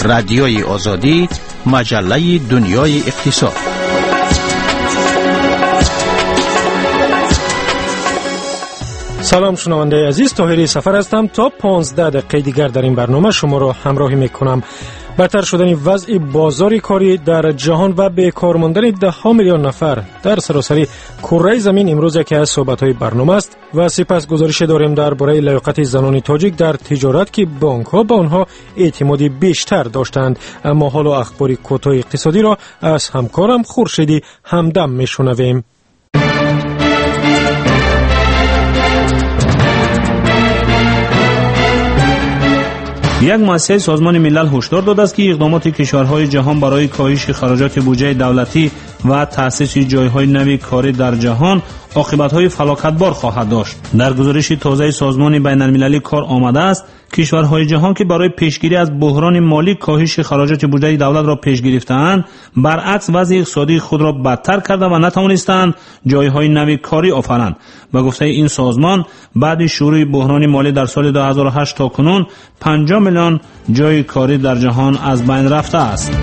رادیوی آزادی، مجله دنیای اقتصاد. سلام شنونده عزیز، طاهری سفر هستم. تا 15 دقیقه دیگر در این برنامه شما را همراهی میکنم. بدتر شدن وضع بازار کاری در جهان و بیکار ماندن 10 میلیون نفر در سراسر کره زمین امروز یکی از صحبت‌های برنامه است و سپس گزارش داریم درباره لیاقت زنان تاجیک در تجارت که بانک‌ها به آنها اعتمادی بیشتر داشتند. اما حالا اخبار کوتاه اقتصادی را از همکارم خورشیدی همدم میشنویم. یک مؤسسه سازمان ملل هشدار داده است که اقدامات کشورهای جهان برای کاهش خراجات بودجه دولتی و تأسیس جایهای نوی کاری در جهان عاقبت‌های فلاکتبار خواهد داشت. در گزارش تازه سازمان بین‌المللی کار آمده است کشورهای جهان که برای پیشگیری از بحران مالی کاهش خراجات بودجه دولت را پیش گرفتند، برعکس وضع اقتصادی خود را بدتر کرده و نتوانستند جایهای نوی کاری آفرینند. به گفته این سازمان، بعد شروع بحران مالی در سال 2008 تا کنون 50 میلیون جای کاری در جهان از بین رفته است.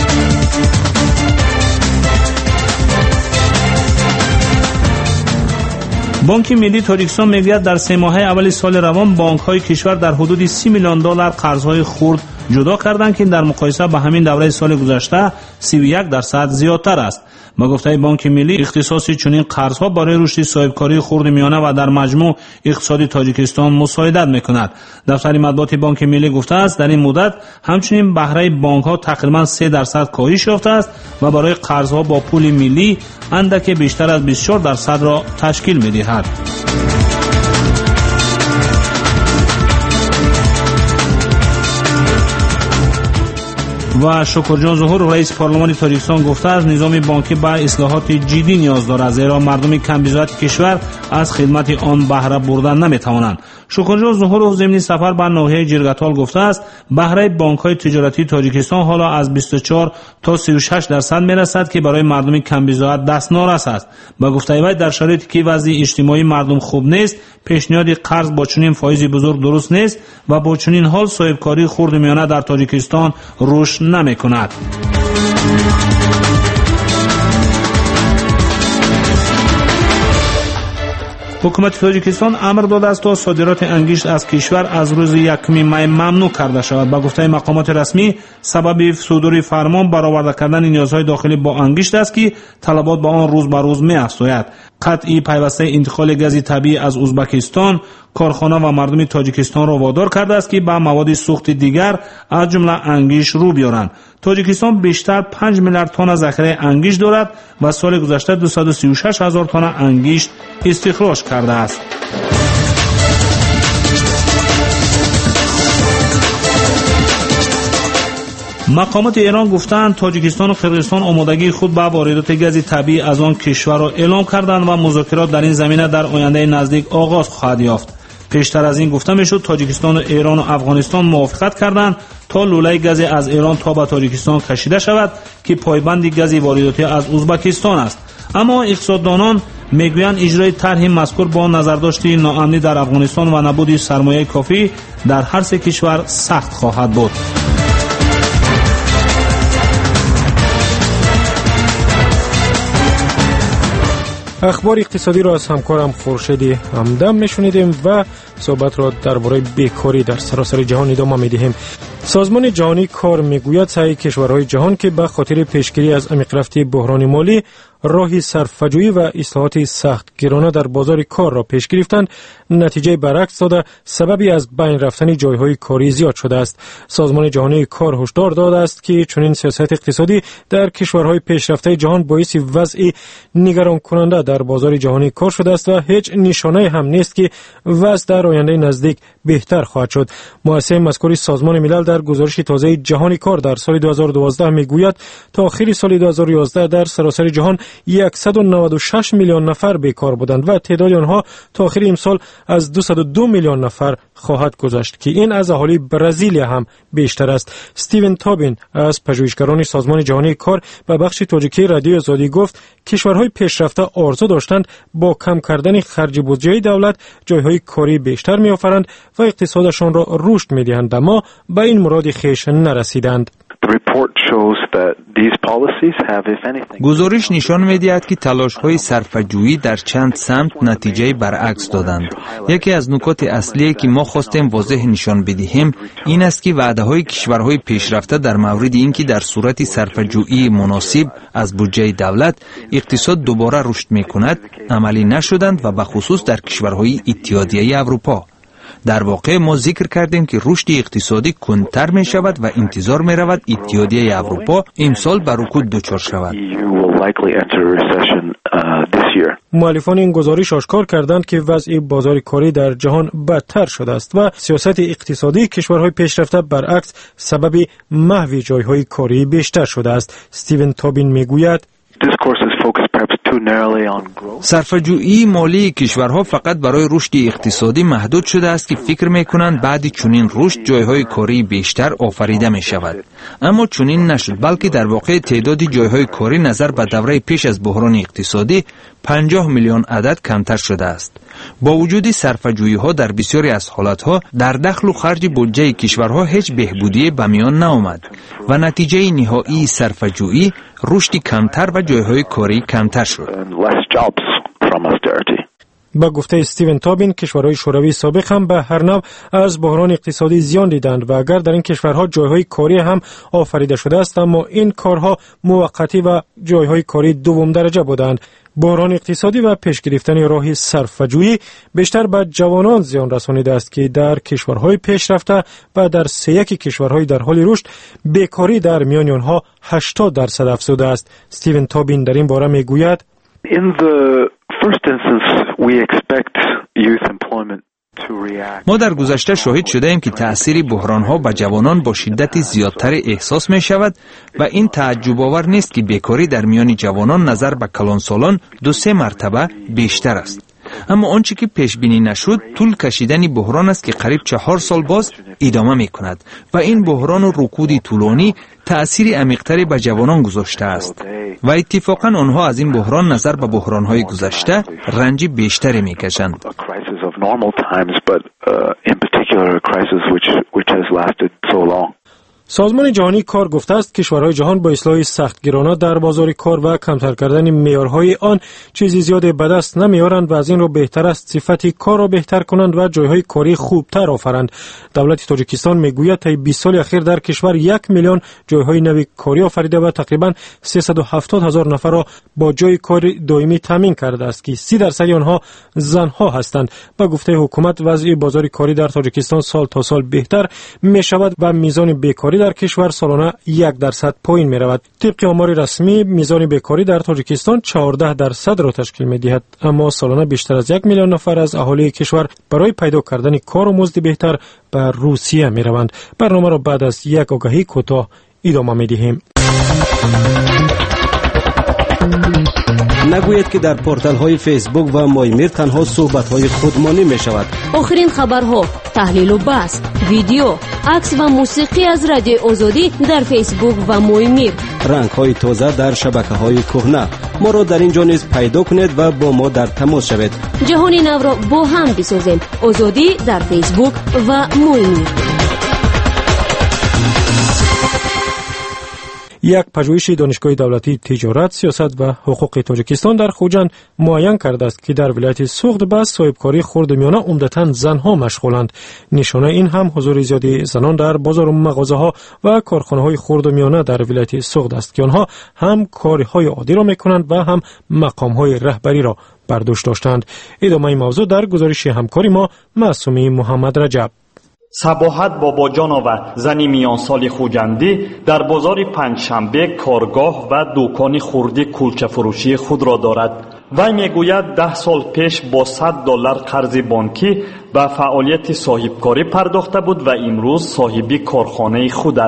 بانک ملی تاجیکستان میگوید در 3 ماهه اول سال روان بانک‌های کشور در حدود 30 میلیون دلار قرض‌های خرد جدا کردند که در مقایسه با همین دوره سال گذشته 31% زیادتر است. با گفته بانک ملی، اختصاص چنین قرض‌ها برای رشد صاحبکاری خرد میانه و در مجموع اقتصاد تاجیکستان مساعدت می‌کند. دفتر مطبوعات بانک ملی گفته است در این مدت همچنین بهره بانک‌ها تقریباً 3% کاهش یافته است و برای قرض‌ها با پول ملی اندک بیشتر از 24% را تشکیل می‌دهد. و شکرجان ظهور رئیس پارلمان تاجیکستان گفته است نظام بانکی به اصلاحات جدی نیاز دارد زیرا مردم کم بضاعت کشور از خدمت آن بهره بردن نمیتوانند. شکرجان ظهور ضمن سفر به ناحیه جرگتال گفته است بهره بانک‌های تجارتی تاجیکستان حالا از 24 تا 36% میرسد که برای مردم کم بضاعت دستنارس است. با گفته وی در شرایطی که وضع اجتماعی مردم خوب نیست، پیشنهاد قرض با چنین فایز بزرگ درست نیست و با چنین حال صاحبکاری خرد میانه در تاجیکستان رشد نمی‌کند. حکومت تاجیکستان امر داده است تا صادرات انگشت از کشور از روز 1 می ممنوع کرده شود. با گفته مقامات رسمی سبب صدور فرمان برآورده کردن نیازهای داخلی با انگشت است که طلبات با آن روز به روز می‌افزاید. قطعی پیوسته انتقال گاز طبیعی از ازبکستان کارخانه و مردم تاجیکستان را وادار کرده است که به مواد سوخت دیگر از جمله انگشت رو بیارند. تاجیکستان بیشتر 5 میلیارد تن ذخیره انگشت دارد و سال گذشته 236 هزار تن انگشت استخراج کرده است. مقامات ایران گفتند تاجیکستان و قرقیزستان آمادگی خود به واردات گاز طبیعی از آن کشور را اعلام کردند و مذاکرات در این زمینه در آینده نزدیک آغاز خواهد یافت. پیشتر از این گفته میشد تاجیکستان و ایران و افغانستان موافقت کردند تا لوله گاز از ایران تا به تاجیکستان کشیده شود که پایبند گاز وارداتی از ازبکستان است. اما اقتصاددانان میگویند اجرای طرح مذکور با نظرداشت ناامنی در افغانستان و نبود سرمایه کافی در هر سه کشور سخت خواهد بود. اخبار اقتصادی را از همکارم خورشیدی همدم میشنیدیم و صحبت را درباره بیکاری در سراسر جهان ادامه میدهیم. سازمان جهانی کار میگوید سعی کشورهای جهان که به خاطر پیشگیری از عمیق رفته بحران مالی راهی صرفه‌جویی و اصلاحات سختگیرانه در بازار کار را پیش گرفتند، نتیجه برعکس داده سببی از بین رفتن جایهای کاری زیاد شده است. سازمان جهانی کار هشدار داده است که چنین سیاست اقتصادی در کشورهای پیشرفته جهان باعث وضع نگران کننده در بازار جهانی کار شده است و هیچ نشانه هم نیست که وضع در آینده نزدیک بهتر خواهد شد. مؤسسه مذکور سازمان ملل در گزارش تازه جهانی کار در سال 2012 میگوید تا آخر سال 2011 در سراسر جهان 196 میلیون نفر بیکار بودند و تعداد آنها تا آخر امسال از 202 میلیون نفر خواهد گذشت که این از اهالی برزیل هم بیشتر است. استیون تابین از پژوهشگران سازمان جهانی کار و بخش تاجیکی رادیو آزادی گفت کشورهای پیشرفته آرزو داشتند با کم کردن خرج بودجه دولت جایهای کاری بیشتر می‌آفرند و اقتصادشان را رشد می‌دهند، اما به این مراد خویش نرسیدند. گزارش نشان می‌دهد که تلاش‌های صرفه‌جویی در چند سمت نتیجه برعکس دادند. یکی از نکات اصلی که ما خواستیم واضح نشان بدهیم این است که وعده‌های کشورهای پیشرفته در مورد اینکه در صورت صرفه‌جویی مناسب از بودجه دولت اقتصاد دوباره رشد می‌کند عملی نشدند و به خصوص در کشورهای اتحادیه اروپا. در واقع ما ذکر کردیم که رشد اقتصادی کندتر می شود و انتظار می رود اتحادیه اروپا امسال به رکود دچار شود. مؤلفان این گزارش آشکار کردند که وضع بازار کاری در جهان بدتر شده است و سیاست اقتصادی کشورهای پیشرفته برعکس سبب محو جایهای کاری بیشتر شده است. استیون تابین میگوید صرفه‌جویی مالی کشورها فقط برای رشد اقتصادی محدود شده است که فکر می‌کنند بعد چنین رشد جایهای کاری بیشتر آفریده می‌شود، اما چنین نشد، بلکه در واقع تعداد جایهای کاری نظر به دوره پیش از بحران اقتصادی 50 میلیون عدد کمتر شده است. با وجود صرفه‌جویی‌ها در بسیاری از حالت‌ها در دخل و خرج بودجه کشورها هیچ بهبودی به میان نآمد و نتیجه نهایی صرفه‌جویی رشد کمتر و جایهای کاری کمتر شد. با گفته استیون تابین کشورهای شوروی سابق هم به هر نوع از بحران اقتصادی زیان دیدند و اگر در این کشورها جایهای کاری هم آفریده شده است اما این کارها موقتی و جایهای کاری دوم درجه بودند. بحران اقتصادی و پیش گرفتن راه صرفه‌جویی بیشتر به جوانان زیان رسانیده است که در کشورهای پیشرفته و در 3 کشورهای در حال رشد بیکاری در میان آنها 80% افزوده است. استیون تابین در این باره میگوید ما در گذشته شاهد شده ایم که تأثیر بحران‌ها به جوانان با شدت زیادتر احساس می شود و این تعجب آور نیست که بیکاری در میان جوانان نظر به کلانسالان 2-3 مرتبه بیشتر است. اما آنچه که پیش بینی نشد طول کشیدن بحران است که قریب 4 سال باز ادامه می کند و این بحران و رکود طولانی تأثیر عمیق‌تری به جوانان گذاشته است و اتفاقاً آنها از این بحران نظر به بحران‌های گذشته رنج بیشتری می‌کشند. سازمان جهانی کار گفته است کشورهای جهان با اصلاح سختگیرانه در بازار کار و کمتر کردن معیارهای آن چیزی زیاد به دست نمیارند و از این رو بهتر است صفت کار را بهتر کنند و جایهای کاری خوبتر آفرند. دولت تاجیکستان میگوید تا 20 سال اخیر در کشور 1 میلیون جایهای نوی کاری آفریده و تقریبا 370,000 نفر را با جای کار دائمی تامین کرده است که 30% آنها زنها هستند. با گفته حکومت وضع بازار کاری در تاجیکستان سال تا سال بهتر می شود و میزان بیکاری در کشور سالانه 1% پایین می رود. طبق آمار رسمی میزان بیکاری در تاجیکستان 14% را تشکیل می دهد، اما سالانه بیشتر از 1 میلیون نفر از اهالی کشور برای پیدا کردن کار و مزد بهتر به روسیه می روند. برنامه را بعد از یک آگهی کوتاه ادامه می دهیم. نگویید که در پورتال های فیسبوک و مایمیر تنها صحبت های خودمانی می شود. آخرین خبرها، تحلیل و بحث، ویدیو، عکس و موسیقی از رادیو آزادی در فیسبوک و مایمیر. رنگ های تازه در شبکه های کهنه. ما را در اینجا نیز پیدا کنید و با ما در تماس شوید. جهان نو را با هم بسازیم. آزادی در فیسبوک و مایمیر. یک پژوهش دانشگاه دولتی تجارت، سیاست و حقوق تاجیکستان در خوجند معین کرده است که در ولایت سوخت به صاحبکاری خردمیانه عمدتاً زنها مشغولند. نشانه این هم حضور زیاد زنان در بازار و مغازه‌ها و کارخانه‌های خردمیانه در ولایت سوخت است که آنها هم کارهای عادی را می‌کنند و هم مقام‌های رهبری را بر دوش داشتند. ادامه این موضوع در گزارش همکاری ما معصومی محمد رجب. صباحت باباجانو و زنی میان سال خوجندی در بازار پنجشنبه کارگاه و دکان خردی کلچه فروشی خود را دارد. وی میگوید 10 سال پیش با $100 قرض بانکی به فعالیت صاحبکاری پرداخته بود و امروز صاحبی کارخانه خود است.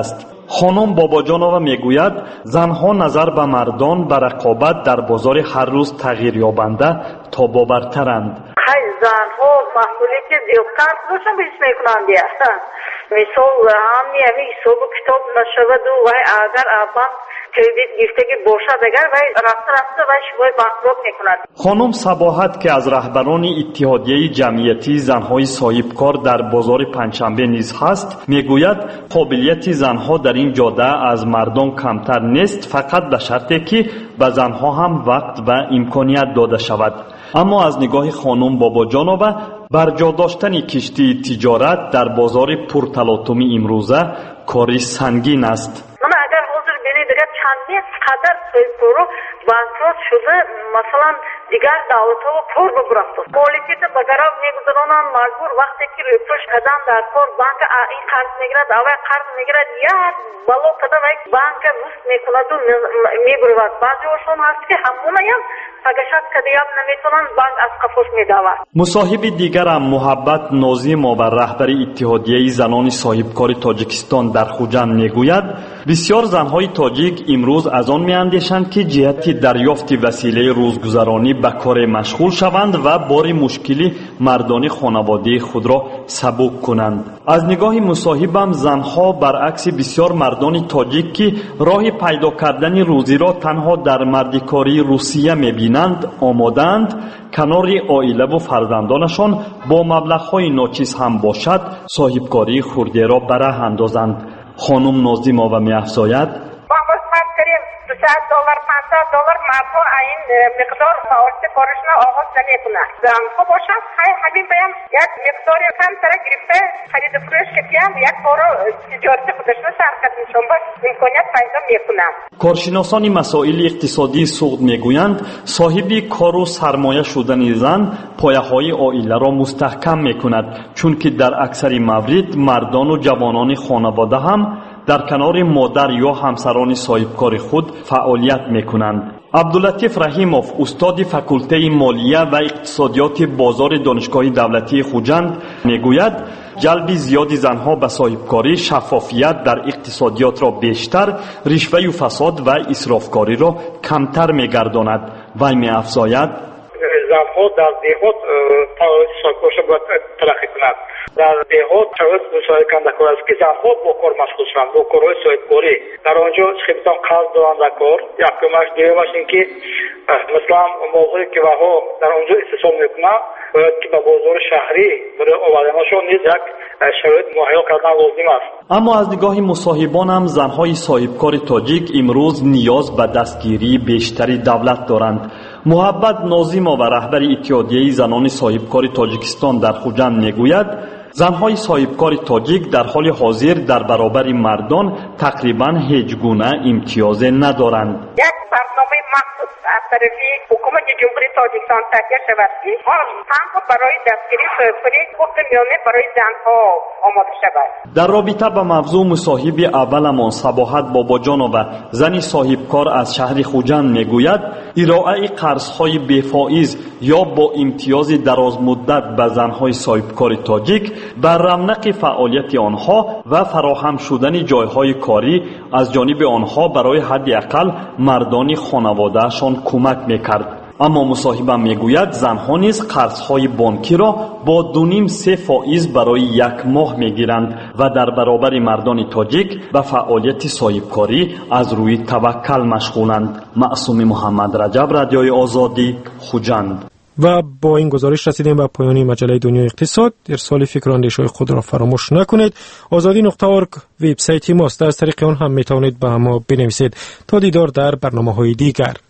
خانم باباجانова میگوید زنها نظر به مردان به رقابت در بازار هر روز تغییر یابنده تا بابرترند. زنها مسئولیت زیادتر خودشون بیش میکنند دیگه. مثال همین حساب کتاب نشود و اگر ابان کردیت گرفتگی باشد اگر رفته شما بانکروت میکند. خانم صباحت که از رهبران اتحادیه جمعیتی زنهای صاحبکار در بازار پنجشنبه نیز هست میگوید قابلیت زنها در این جاده از مردان کمتر نیست، فقط به شرطی که به زنها هم وقت و امکانیت داده شود. اما از نگاه خانم باباجانova برجا داشتن کشتی تجارت در بازار پرتلاطم امروزه کاری سنگین است. اگر حضور بینید دیگر چندین قدر صاحبکارو بانکروت شده، مثلا دیگر دعوتها و کار بگرفته. پولیسیت بگراب میگذارونن مجبور وقتی که ریفرش کردن در کار بانک این قرض میگیرد اوه قرض میگیرد یا بلو کده و بانک روست میکند و میبرود. بعضی هاشون هست که همونه هم فگشت کده یاب نمیتونن بانک از قفوش میدود. مصاحب دیگر هم محبت نازیمova رهبر اتحادیه زنان صاحبکار تاجیکستان در خوجند میگوید بسیار زنهای تاجیک امروز از آن میاندیشند که جهتی دریافت وسیله روزگذرانی به کار مشغول شوند و بار مشکلی مردان خانواده خود را سبک کنند. از نگاه مصاحبم زنها برعکس بسیار مردان تاجیک که راه پیدا کردن روزی را تنها در مردکاری روسیه میبینند آمادند کنار عائله و فرزندانشان با مبلغ‌های ناچیز هم باشد صاحبکاری خرده را به راه اندازند. خانم نازیمova می‌افزاید $200 $500 مردم این مقدار معاش کارشون آغاز نمیکنند. زنها باشند همین بیان یک مقداری کم تر گرفته خرید فروش کردن یک کار تجارتی خودشون شرکت میشن باش امکانیت پیدا میکنند. کارشناسان مسائل اقتصادی سوق میگویند صاحب کار و سرمایه شدن زن پایه‌های عائله را مستحکم میکند، چون که در اکثر موارد مردان و جوانان خانواده هم در کنار مادر یا همسران صاحبکار خود فعالیت میکنند. عبداللطیف رحیموف استاد فاکولته مالیه و اقتصادیات بازار دانشگاه دولتی خوجند میگوید جلب زیادی زنها به صاحبکاری شفافیت در اقتصادیات را بیشتر، رشوه و فساد و اسرافکاری را کمتر میگرداند. وی میافزاید زنها در دهات صاحبکاری باید ترقی کنند. در دهات شاید مشارکت نکنند است که زنها با کار مشغول شوند، با کارهای صاحبکاری. در آنجا خیلیتان قرض دارند در کار. یکمش دیگرش این که مثلا موضوعی که وها در آنجا استثمار میکنند باید که به بازار شهری برای آوردنشان نیز یک شرایط مهیا کردن لازم است. اما از نگاه مصاحبان هم زنهای صاحبکار تاجیک امروز نیاز به دستگیری بیشتری دولت دارند. محبت نازیمova رهبر اتحادیه زنان صاحبکار تاجیکستان در خوجند میگوید زنهای صاحبکار تاجیک در حال حاضر در برابر مردان تقریبا هیچ گونه امتیاز ندارند. یک برنامه مخصوص از طرف حکومت جمهوری تاجیکستان تهیه شود که هم برای دستگیری صاحبکاری حقوق میانه برای زنها آماده شود. در رابطه با موضوع مصاحب اولمان صباحت باباجانova زنی صاحبکار از شهر خوجند میگوید ارائه قرضهای بی‌فائز یا با امتیاز دراز مدت به زنهای صاحبکار تاجیک بر رونق فعالیت آنها و فراهم شدن جایهای کاری از جانب آنها برای حداقل مردان خانواده‌شان کمک میکرد. اما مصاحبم میگوید زنها نیز قرضهای بانکی را با 2.5-3% برای یک ماه میگیرند و در برابر مردان تاجیک به فعالیت صاحبکاری از روی توکل مشغولند. معصوم محمد رجب، رادیوی آزادی، خوجند. و با این گزارش رسیدیم به پایان مجله دنیای اقتصاد. ارسال فکر و اندیشه‌های خود را فراموش نکنید. azadi.org وبسایت ماست. از طریق آن هم میتوانید به ما بنویسید. تا دیدار در برنامه‌های دیگر.